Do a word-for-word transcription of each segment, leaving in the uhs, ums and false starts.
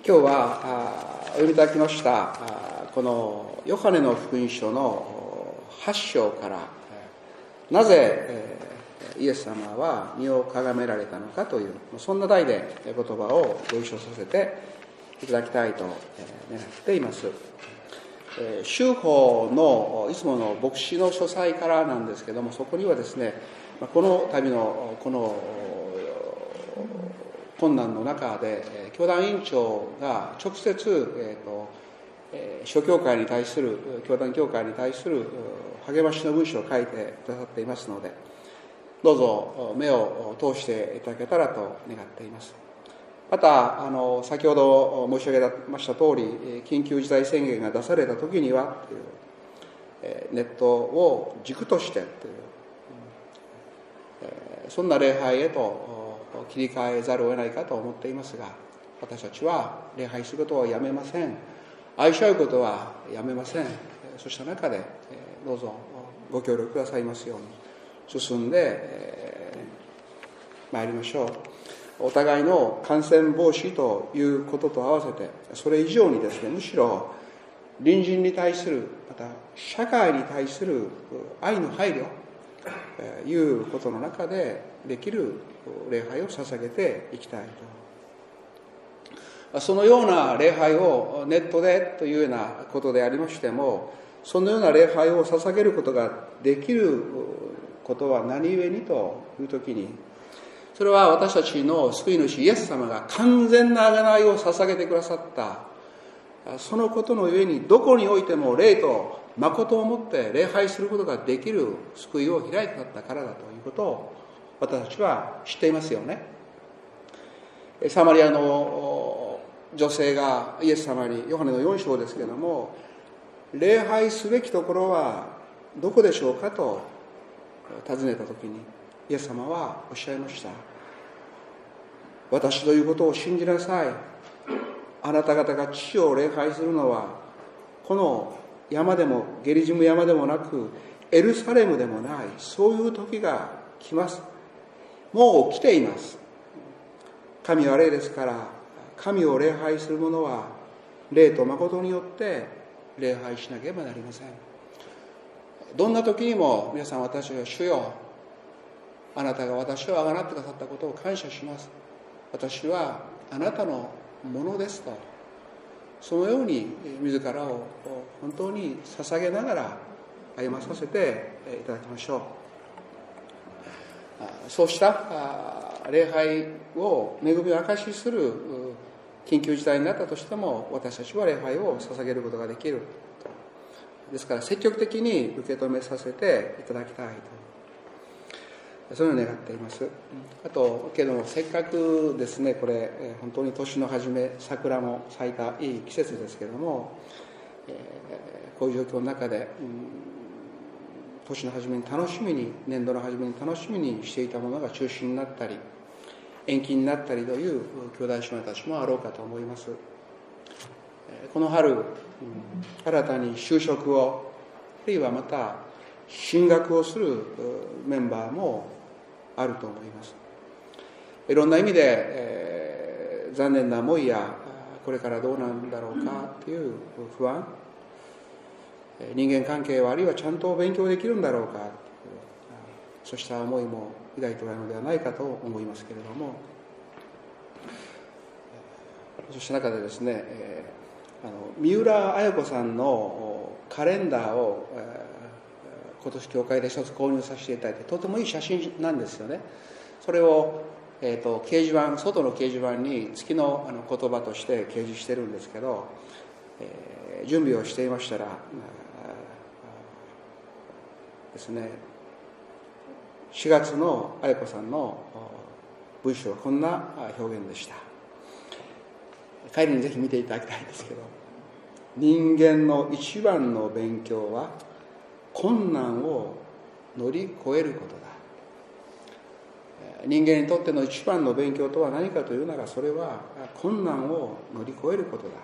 今日はお読みいただきましたこのヨハネの福音書のはち章から、なぜイエス様は身をかがめられたのかという、そんな題で言葉をご一緒させていただきたいと願っています。修法のいつもの牧師の書斎からなんですけども、そこにはですね、この度のこの困難の中で教団委員長が直接、えーとえー、諸教会に対する教団教会に対する励ましの文章を書いてくださっていますので、どうぞ目を通していただけたらと願っています。またあの先ほど申し上げました通り、緊急事態宣言が出された時にはという、えー、ネットを軸としてという、えー、そんな礼拝へと切り替えざるを得ないかと思っていますが、私たちは礼拝することをやめません。愛し合うことはやめません。そうした中でどうぞご協力くださいますように進んでまいりましょう。お互いの感染防止ということと合わせて、それ以上にですね、むしろ隣人に対する、また社会に対する愛の配慮ということの中でできる礼拝を捧げていきたいと。そのような礼拝をネットでというようなことでありましても、そのような礼拝を捧げることができることは何故にというときに、それは私たちの救い主イエス様が完全な贖いを捧げてくださった、そのことのゆえにどこにおいても霊と誠をもって礼拝することができる救いを開いてくださったからだということを私たちは知っていますよね。サマリアの女性がイエス様に、ヨハネのよん章ですけれども、礼拝すべきところはどこでしょうかと尋ねたときに、イエス様はおっしゃいました。私ということを信じなさい。あなた方が父を礼拝するのはこの山でもゲリジム山でもなくエルサレムでもない、そういう時が来ます。もう来ています。神は霊ですから、神を礼拝する者は霊と誠によって礼拝しなければなりません。どんな時にも皆さん、私は主よ、あなたが私をあがなってくださったことを感謝します。私はあなたのものですと、そのように自らを本当に捧げながら歩まさせていただきましょう。そうした礼拝を恵みを証しする緊急事態になったとしても、私たちは礼拝を捧げることができる。ですから積極的に受け止めさせていただきたいと、そういうのを願っています。あとけども、せっかくですね、これ本当に年の初め、桜も咲いたいい季節ですけれども、こういう状況の中で、年の初めに楽しみに、年度の初めに楽しみにしていたものが中止になったり延期になったりという兄弟姉妹たちもあろうかと思います。この春、新たに就職を、あるいはまた進学をするメンバーもあると思います。いろんな意味で、えー、残念な思いや、これからどうなんだろうかという不安、人間関係はあるいはちゃんと勉強できるんだろうかという、そうした思いも抱いておられるのではないかと思いますけれども、そうした中でですね、えー、あの三浦綾子さんのカレンダーを、えー、今年教会で一つ購入させていただいて、とてもいい写真なんですよね。それを、えーと、掲示板、外の掲示板に月の、あの言葉として掲示してるんですけど、えー、準備をしていましたらですね、しがつの綾子さんの文章はこんな表現でした。帰りにぜひ見ていただきたいんですけど、人間の一番の勉強は困難を乗り越えることだ。人間にとっての一番の勉強とは何かというなら、それは困難を乗り越えることだ。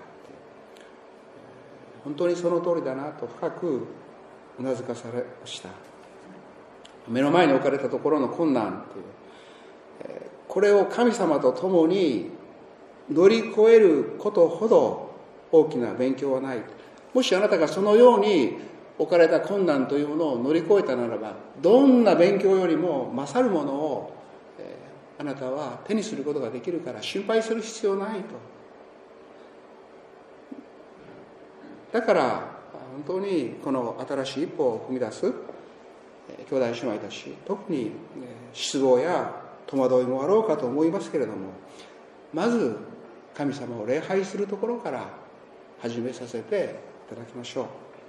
本当にその通りだなと深くうなずかされました。目の前に置かれたところの困難という、これを神様と共に乗り越えることほど大きな勉強はない。もしあなたがそのように置かれた困難というものを乗り越えたならば、どんな勉強よりも勝るものを、えー、あなたは手にすることができるから心配する必要ないと。だから本当にこの新しい一歩を踏み出す兄弟姉妹たち、特に失望や戸惑いもあろうかと思いますけれども、まず神様を礼拝するところから始めさせていただきましょう。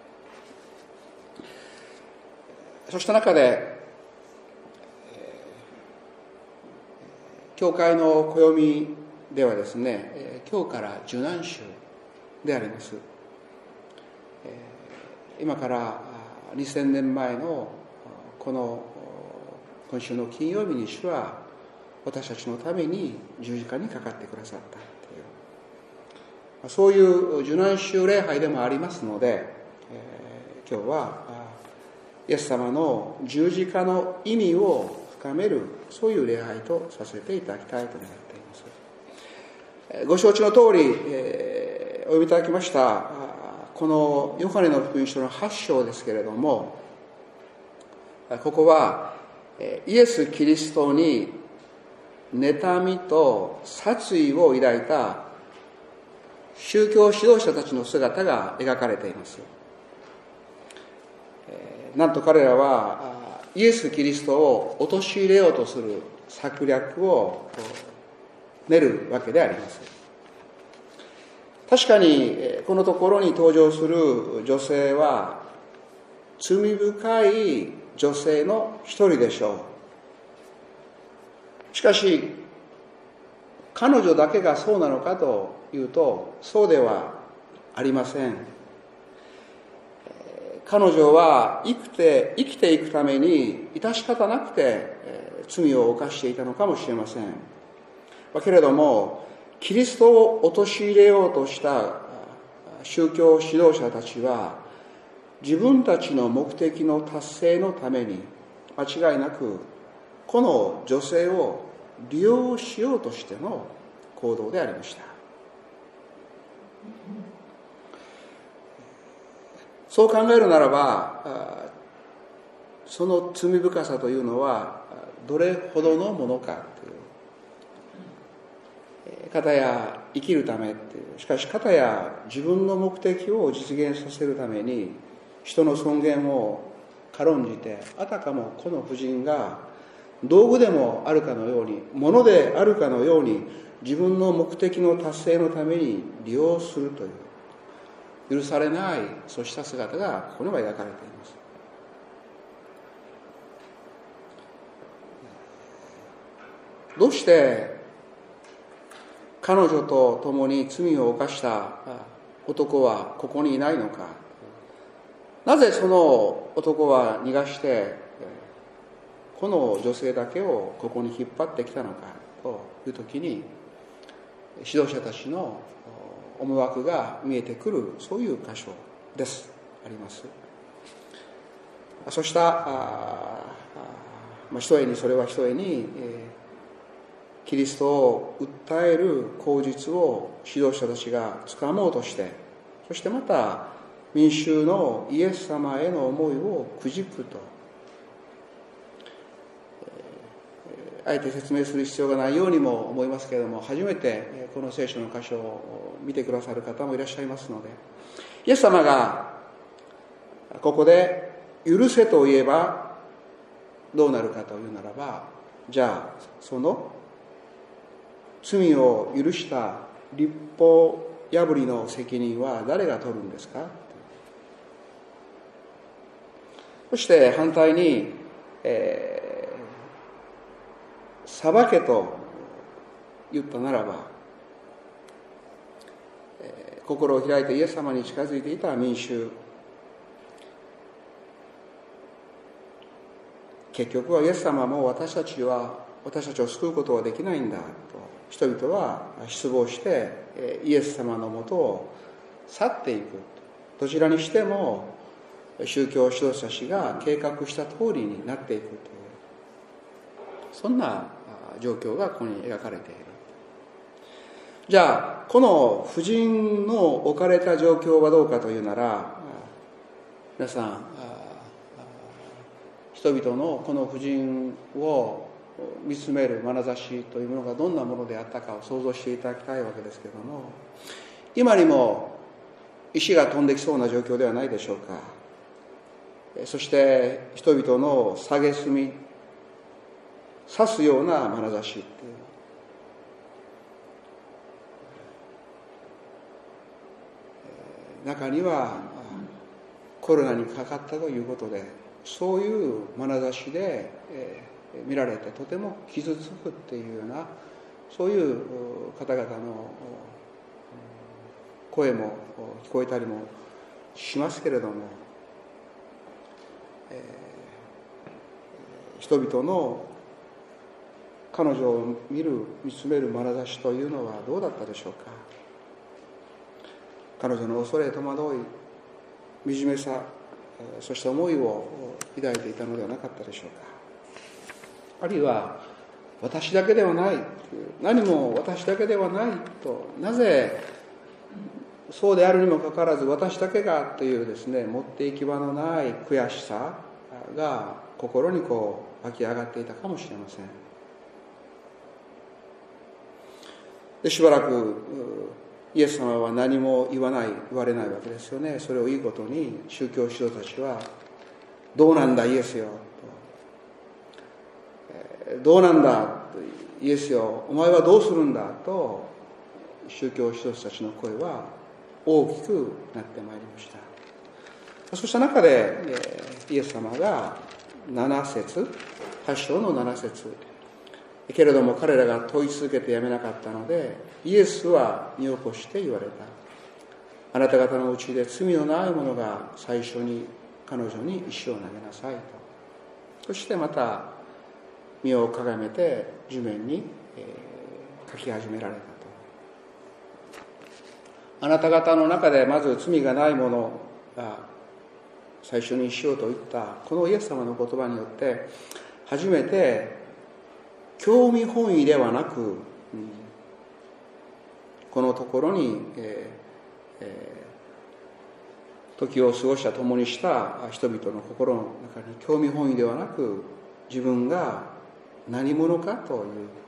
そうした中で教会の暦ではですね、今日から受難週であります。今からにせんねんまえのこの今週の金曜日に主は私たちのために十字架にかかってくださったという、そういう受難週礼拝でもありますので、えー、今日はイエス様の十字架の意味を深める、そういう礼拝とさせていただきたいと願っています。ご承知の通り、えー、お読みいただきましたこのヨハネの福音書のはち章ですけれども、ここはイエス・キリストに妬みと殺意を抱いた宗教指導者たちの姿が描かれています。なんと彼らはイエス・キリストを陥れようとする策略を練るわけであります。確かにこのところに登場する女性は罪深い女性の一人でしょう。しかし彼女だけがそうなのかというとそうではありません。彼女は生きて生きていくために致し方なくて罪を犯していたのかもしれません。けれどもキリストを陥れようとした宗教指導者たちは自分たちの目的の達成のために間違いなくこの女性を利用しようとしての行動でありました。そう考えるならばその罪深さというのはどれほどのものかという、かたや生きるためっていう、しかしかたや自分の目的を実現させるために人の尊厳を軽んじて、あたかもこの婦人が道具でもあるかのように、物であるかのように自分の目的の達成のために利用するという許されないそうした姿がここには描かれています。どうして彼女と共に罪を犯した男はここにいないのか、なぜその男は逃がしてこの女性だけをここに引っ張ってきたのかというときに、指導者たちの思惑が見えてくる、そういう箇所ですあります。そうしたああひとえにそれはひとえに、えー、キリストを訴える口実を指導者たちがつかもうとして、そしてまた民衆のイエス様への思いをくじくと、あえて説明する必要がないようにも思いますけれども、初めてこの聖書の箇所を見てくださる方もいらっしゃいますので、イエス様がここで許せと言えばどうなるかというならば、じゃあその罪を許した律法破りの責任は誰が取るんですか。そして反対に、えー裁けと言ったならば、えー、心を開いてイエス様に近づいていた民衆、結局はイエス様も私たちは私たちを救うことはできないんだと人々は失望してイエス様のもとを去っていく。どちらにしても宗教指導者たちが計画した通りになっていくという、そんな状況がここに描かれている。 じゃあこの婦人の置かれた状況はどうかというなら、皆さん、人々のこの婦人を見つめる眼差しというものがどんなものであったかを想像していただきたいわけですけれども、今にも石が飛んできそうな状況ではないでしょうか。そして人々の蔑み刺すような眼差しっていう、中にはコロナにかかったということで、そういう眼差しで見られてとても傷つくっていうような、そういう方々の声も聞こえたりもしますけれども、人々の彼女を見る見つめる眼差しというのはどうだったでしょうか。彼女の恐れ、戸惑い、惨めさ、そして思いを抱いていたのではなかったでしょうか。あるいは私だけではない、何も私だけではないと、なぜそうであるにもかかわらず私だけがというですね、持って行き場のない悔しさが心にこう湧き上がっていたかもしれません。でしばらくイエス様は何も言わない言われないわけですよね。それをいいことに宗教指導たちは、どうなんだイエスよと、どうなんだイエスよ、お前はどうするんだと、宗教指導者たちの声は大きくなってまいりました。そうした中でイエス様がなな節、はち章のなな節、けれども彼らが問い続けてやめなかったので、イエスは身を起こして言われた。あなた方のうちで罪のない者が最初に彼女に石を投げなさいと。そしてまた身をかがめて地面に、えー、書き始められたと。あなた方の中でまず罪がない者が最初に石をと言ったこのイエス様の言葉によって、初めて興味本位ではなく、うん、このところに、えーえー、時を過ごした共にした人々の心の中に興味本位ではなく、自分が何者かという、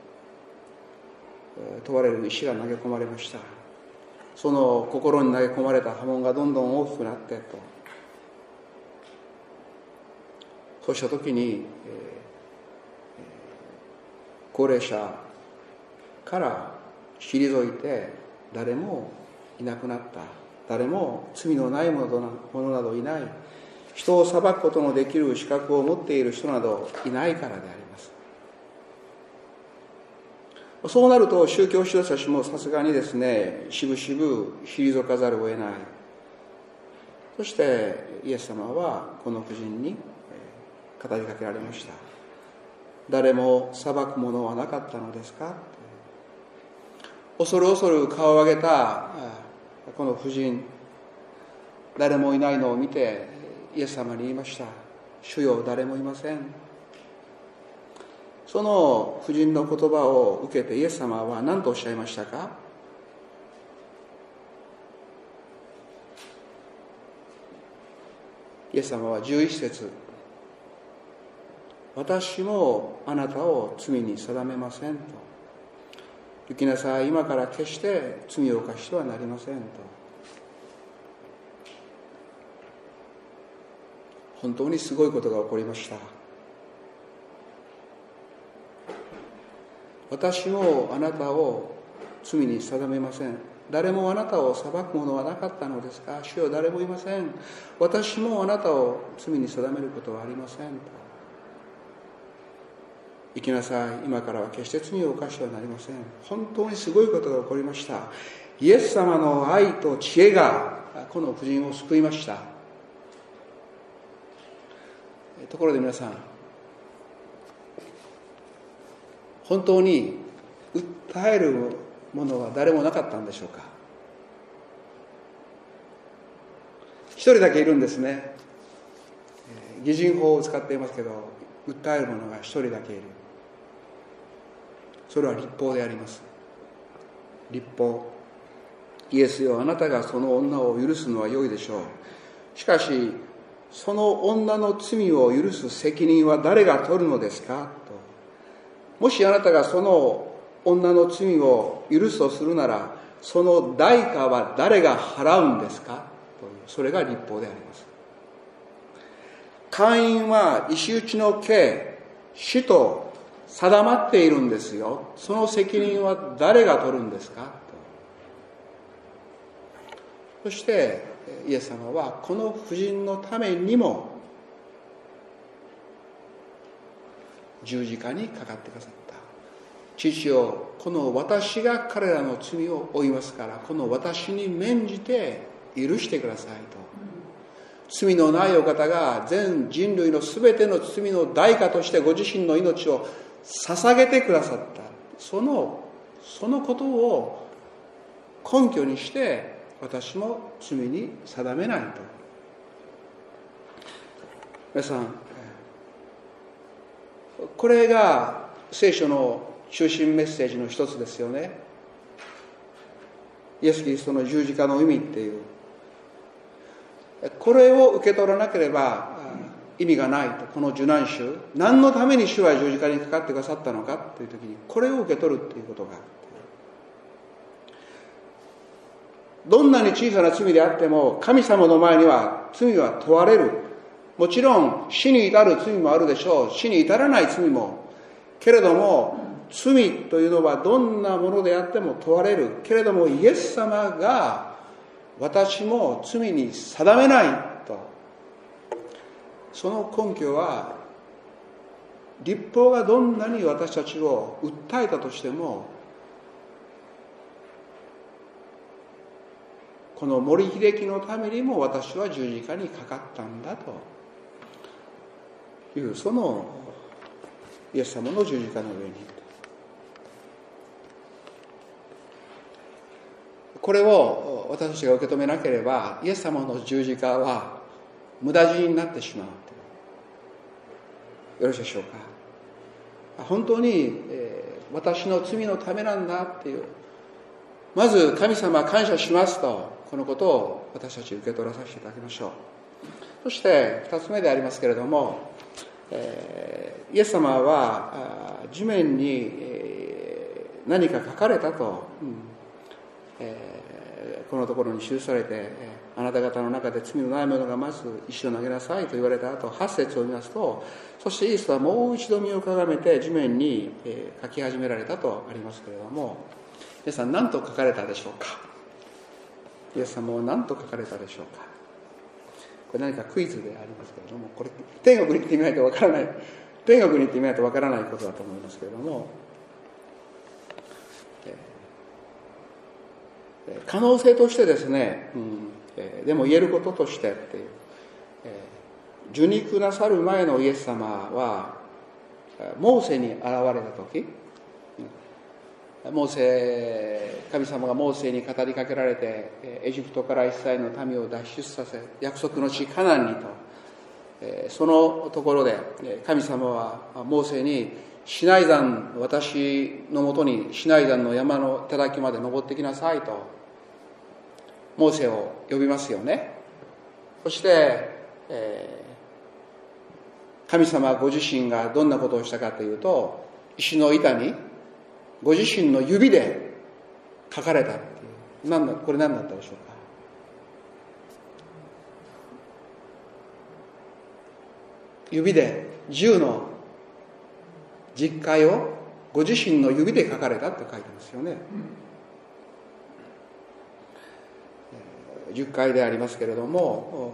えー、問われる石が投げ込まれました。その心に投げ込まれた波紋がどんどん大きくなってと、そうした時に、えー高齢者から退いて誰もいなくなった、誰も罪のない者などいない、人を裁くことのできる資格を持っている人などいないからであります。そうなると宗教指導者たちもさすがにですね、しぶしぶ退かざるを得ない。そしてイエス様はこの婦人に語りかけられました。誰も裁くものはなかったのですか。恐る恐る顔を上げたこの婦人、誰もいないのを見てイエス様に言いました。主よ、誰もいません。その婦人の言葉を受けてイエス様は何とおっしゃいましたか。イエス様はじゅういち節、私もあなたを罪に定めませんと。行きなさい、今から決して罪を犯してはなりませんと。本当にすごいことが起こりました。私もあなたを罪に定めません。誰もあなたを裁くものはなかったのですか。主よ、誰もいません。私もあなたを罪に定めることはありませんと。行きなさい、今からは決して罪を犯してはなりません。本当にすごいことが起こりました。イエス様の愛と知恵がこの婦人を救いました。ところで皆さん、本当に訴えるものは誰もなかったんでしょうか。一人だけいるんですね。擬人法を使っていますけど、訴える者が一人だけいる。それは律法であります。 律法。イエスよ、あなたがその女を許すのは良いでしょう。しかしその女の罪を許す責任は誰が取るのですかと。もしあなたがその女の罪を許すとするなら、その代価は誰が払うんですかという、それが律法であります。姦淫は石打ちの刑、死と定まっているんですよ。その責任は誰が取るんですかと。そしてイエス様はこの婦人のためにも十字架にかかってくださった。父よ、この私が彼らの罪を負いますから、この私に免じて許してくださいと。罪のないお方が全人類のすべての罪の代価としてご自身の命を捧げてくださった。そのそのことを根拠にして私も罪に定めないと。皆さん、これが聖書の中心メッセージの一つですよね。イエス・キリストの十字架の意味っていう、これを受け取らなければ意味がないと。この受難週、何のために主は十字架にかかってくださったのかという時に、これを受け取るということが、どんなに小さな罪であっても神様の前には罪は問われる。もちろん死に至る罪もあるでしょう。死に至らない罪も。けれども罪というのはどんなものであっても問われる。けれどもイエス様が私も罪に定めないと。その根拠は、律法がどんなに私たちを訴えたとしても、この森秀樹のためにも私は十字架にかかったんだという、そのイエス様の十字架の上に、これを私たちが受け止めなければ、イエス様の十字架は無駄死になってしまうと。よろしいでしょうか。本当に、えー、私の罪のためなんだっていう、まず神様感謝しますと、このことを私たち受け取らさせていただきましょう。そして二つ目でありますけれども、えー、イエス様は地面に、えー、何か書かれたと、うんえー、このところに記されて、えー、あなた方の中で罪のない者がまず石を投げなさいと言われた後、はち節を見ますと、そしてイエスはもう一度身をかがめて地面に、えー、書き始められたとありますけれども、皆さん何と書かれたでしょうか。イエス様は何と書かれたでしょうか。これ何かクイズでありますけれども、これ天国に行ってみないとわからない、天国に行ってみないとわからないことだと思いますけれども、えー、可能性としてですね、うんえー、でも言えることとしてっていう、えー、受肉なさる前のイエス様はモーセに現れた時、モーセ神様がモーセに語りかけられて、エジプトからイスラエルの民を脱出させ、約束の地カナンにと、そのところで神様はモーセに、シナイ山、私のもとにシナイ山の山の頂まで登ってきなさいとモーセを呼びますよね。そして、えー、神様ご自身がどんなことをしたかというと、石の板にご自身の指で書かれたっていう。なんだ、これ何だったでしょうか。指で十の十戒をご自身の指で書かれたって書いてますよね。十戒でありますけれども、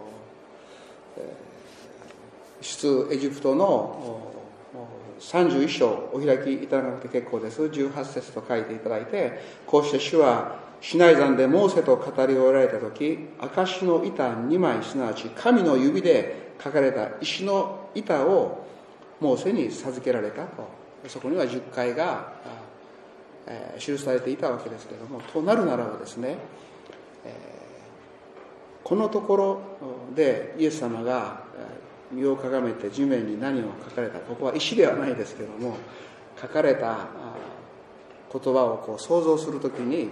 出エジプトのさんじゅういっ章お開きいただかなくて結構です。じゅうはち節と書いていただいて、こうして主はシナイ山でモーセと語り終えられた時、証の板にまい、すなわち神の指で書かれた石の板をモーセに授けられたと。そこには十戒が、えー、記されていたわけですけれども、となるならばですね、えー、このところでイエス様が身をかがめて地面に何を書かれた、ここは石ではないですけれども書かれた言葉をこう想像するときに、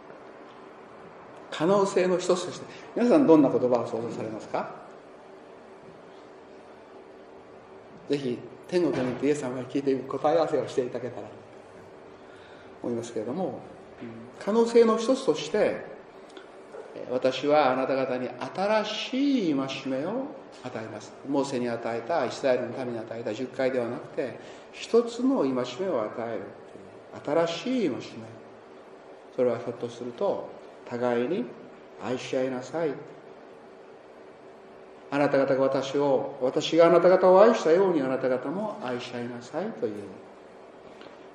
可能性の一つとして、皆さんどんな言葉を想像されますか？ぜひ天国に行ってイエス様に聞いて答え合わせをしていただけたらと思いますけれども、可能性の一つとして、私はあなた方に新しい戒めを与えます。モーセに与えた、イスラエルの民に与えたじゅっかいではなくて、一つの戒めを与えるという新しい戒め。それはひょっとすると、互いに愛し合いなさい。あなた方が私を、私があなた方を愛したようにあなた方も愛し合いなさいという、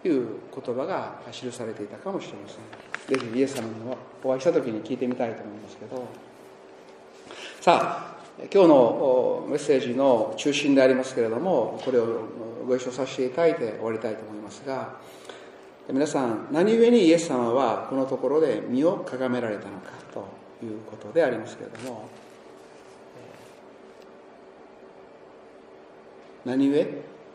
いう言葉が記されていたかもしれません。ぜひイエス様にお会いしたときに聞いてみたいと思いますけど、さあ、今日のメッセージの中心でありますけれども、これをご一緒させていただいて終わりたいと思いますが、皆さん、何故にイエス様はこのところで身をかがめられたのかということでありますけれども、何故？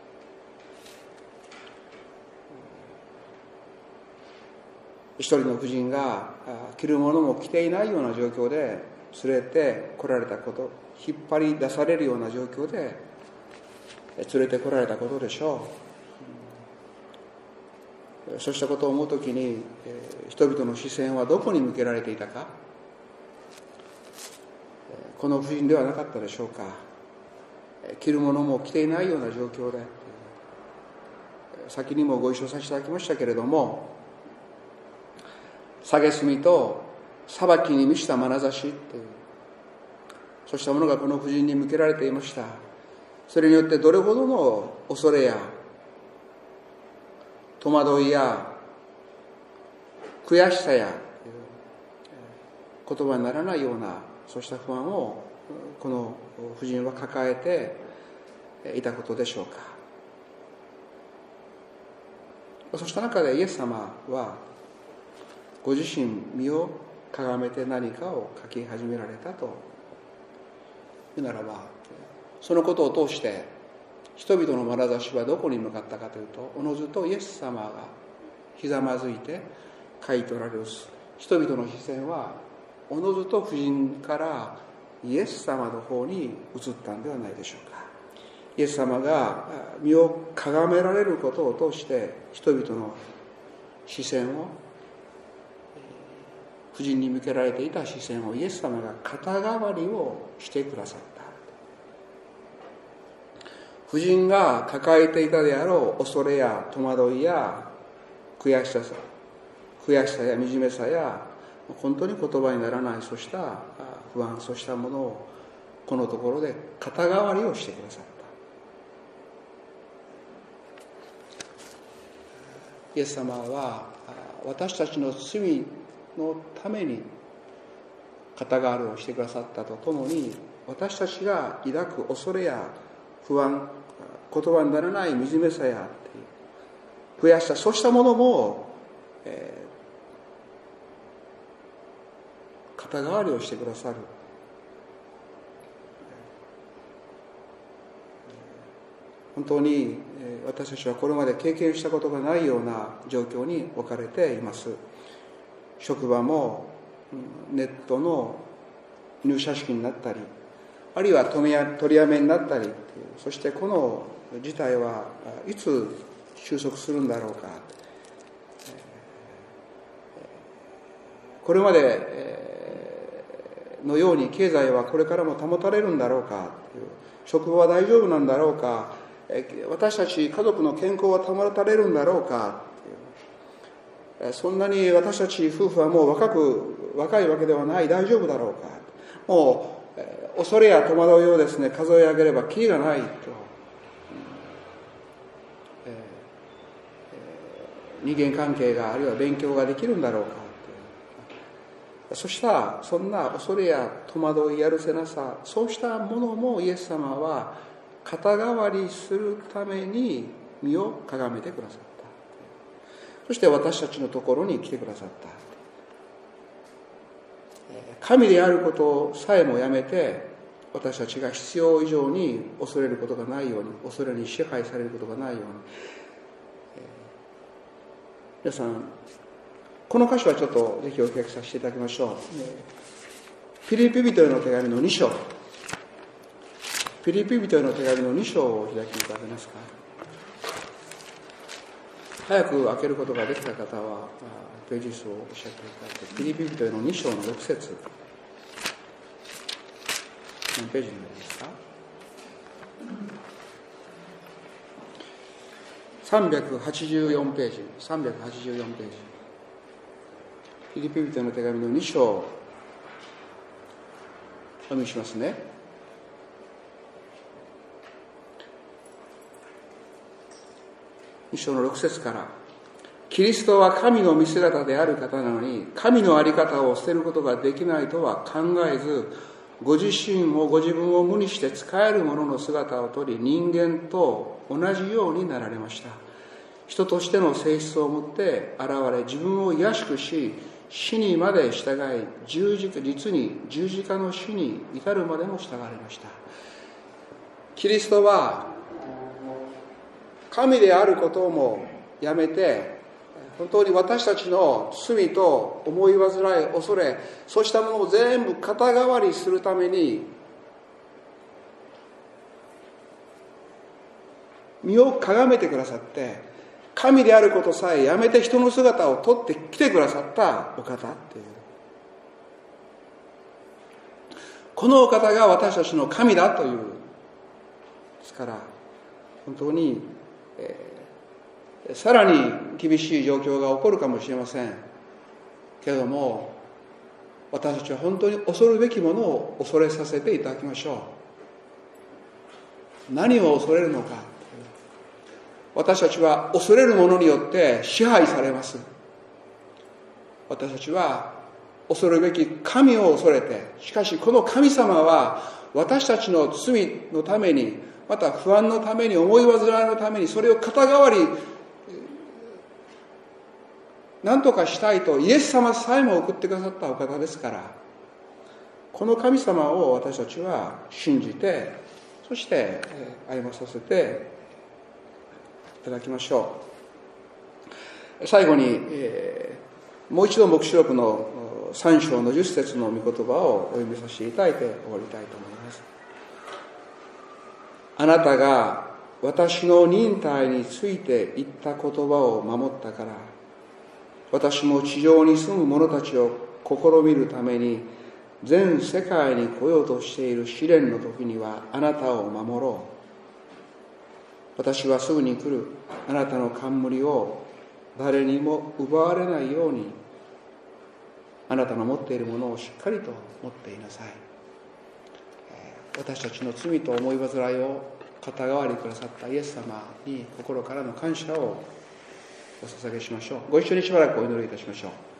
一人の婦人が着るものも着ていないような状況で連れて来られたこと、引っ張り出されるような状況で連れて来られたことでしょう。そうしたことを思うときに、人々の視線はどこに向けられていたか。この婦人ではなかったでしょうか。着るものも着ていないような状況で、先にもご一緒させていただきましたけれども、蔑と裁きに満ちた眼差しという、そうしたものがこの婦人に向けられていました。それによってどれほどの恐れや戸惑いや悔しさや言葉にならないような、そうした不安をこの婦人は抱えていたことでしょうか。そうした中でイエス様はご自身身をかがめて何かを書き始められたというならば、そのことを通して人々の眼差しはどこに向かったかというと、おのずとイエス様がひざまずいて書いておられる人々の視線はおのずと婦人からイエス様の方に移ったんではないでしょうか。イエス様が身をかがめられることを通して人々の視線を、婦人に向けられていた視線をイエス様が肩代わりをしてくださった。婦人が抱えていたであろう恐れや戸惑いや悔しさ、悔しさや惨めさや本当に言葉にならない、そうした不安、そうしたものをこのところで肩代わりをしてくださった。イエス様は私たちの罪のために肩代わりをしてくださったとともに、私たちが抱く恐れや不安、言葉にならない惨めさや悔しさ、そうしたものも、えー、肩代わりをしてくださる。本当に私たちはこれまで経験したことがないような状況に置かれています。職場もネットの入社式になったり、あるいは取りやめになったり、そしてこの事態はいつ収束するんだろうか、これまでのように経済はこれからも保たれるんだろうか、職場は大丈夫なんだろうか、私たち家族の健康は保たれるんだろうか、そんなに私たち夫婦はもう若く若いわけではない、大丈夫だろうか、もう恐れや戸惑いをですね数え上げればキリがないと、人間関係があるいは勉強ができるんだろうか、そしたそんな恐れや戸惑い、やるせなさ、そうしたものもイエス様は肩代わりするために身をかがめてくださった。そして私たちのところに来てくださった。神であることさえもやめて、私たちが必要以上に恐れることがないように、恐れに支配されることがないように、 皆さん、この箇所はちょっとぜひお聞きさせていただきましょう。ピリピ人への手紙のに章、ピリピ人への手紙のに章をお開きいただけますか。早く開けることができた方はページ数をおっしゃっていただいて、ピリピ人へのに章のろく節、何ページになりますか。さんびゃくはちじゅうよんページ、さんびゃくはちじゅうよんページ、ピリピ人への手紙のに章をお読みしますね。に章のろく節から、キリストは神の見姿である方なのに、神の在り方を捨てることができないとは考えず、ご自身をご自分を無にして仕える者の姿をとり、人間と同じようになられました。人としての性質を持って現れ、自分を卑しくし、死にまで従い、十字架、実に十字架の死に至るまでも従われました。キリストは神であることもやめて、本当に私たちの罪と思い煩い、恐れ、そうしたものを全部肩代わりするために、身をかがめてくださって、神であることさえやめて人の姿を取ってきてくださったお方っていう。このお方が私たちの神だという。ですから、本当に、えー、さらに厳しい状況が起こるかもしれませんけれども、私たちは本当に恐るべきものを恐れさせていただきましょう。何を恐れるのか。私たちは恐れるものによって支配されます。私たちは恐るべき神を恐れて、しかしこの神様は私たちの罪のために、また不安のために、思い煩いのために、それを肩代わり何とかしたいとイエス様さえも送ってくださったお方ですから、この神様を私たちは信じて、そして歩まさせていただきましょう。最後に、えー、もう一度黙示録のさん章のじゅっ節の御言葉をお読みさせていただいて終わりたいと思います。あなたが私の忍耐について言った言葉を守ったから、私も地上に住む者たちを試みるために全世界に来ようとしている試練の時にはあなたを守ろう。私はすぐに来る。あなたの冠を誰にも奪われないように、あなたの持っているものをしっかりと持っていなさい。私たちの罪と思い煩いを肩代わりくださったイエス様に心からの感謝をお捧げしましょう。ご一緒にしばらくお祈りいたしましょう。